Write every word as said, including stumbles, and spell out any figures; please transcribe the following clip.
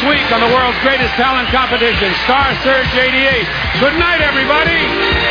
week on the world's greatest talent competition, Star Search eighty-eight. Good night, everybody.